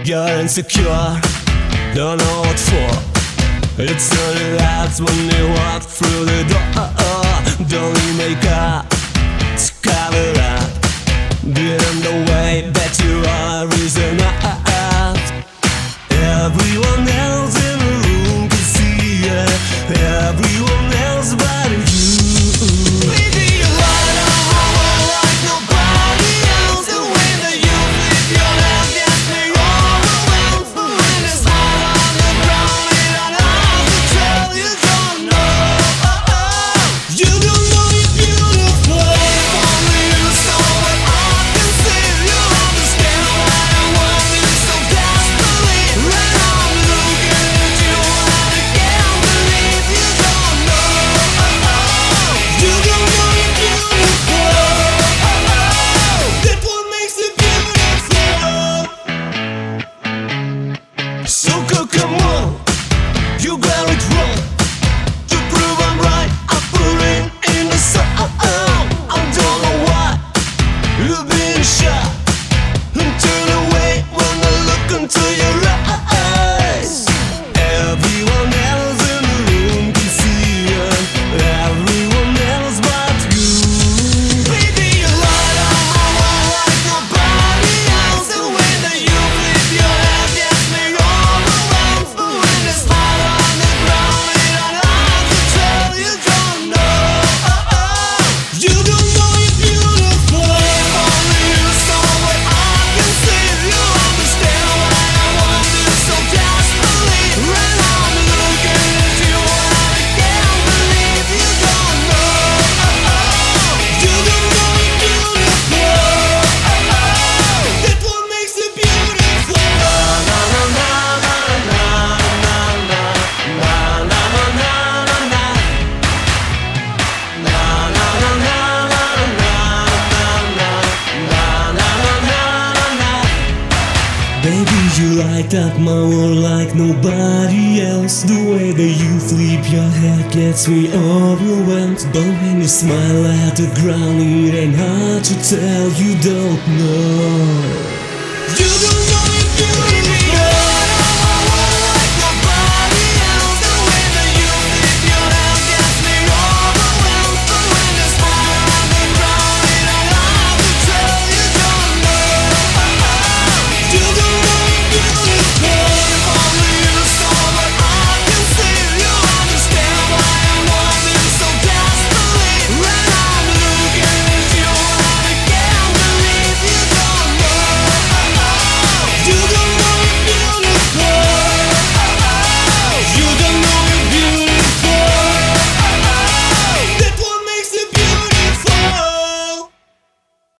You're insecure, don't know what for. It's only lasts when you walk through the door. Don't need makeup to cover up. Get in the way, bet you are reason enough. Everyone else in the room can see it. Everyone else but you. So come on, you got it wrong. To prove I'm right, I put it in the song. I don't know why you've been shot and turn away when I look into your eyes. Everyone else in the room can see it. Everyone else but you. Baby, you light up my world like nobody else. The way that you flip your head gets me overwhelmed. When the smile on the ground, it don't have to tell. You don't know. You don't know you're beautiful. If only you saw what I can see. You understand why I want this so desperately. When I'm looking at you, I can't believe you don't know. You don't know you're beautiful. That's what makes it beautiful. Na na na na na na na na na na na na. Na na na na na na na na na na. Baby, you light up my world like nobody else. The way that you flip your head gets me overwhelmed. But when you smile at the ground, it ain't hard to tell you don't know.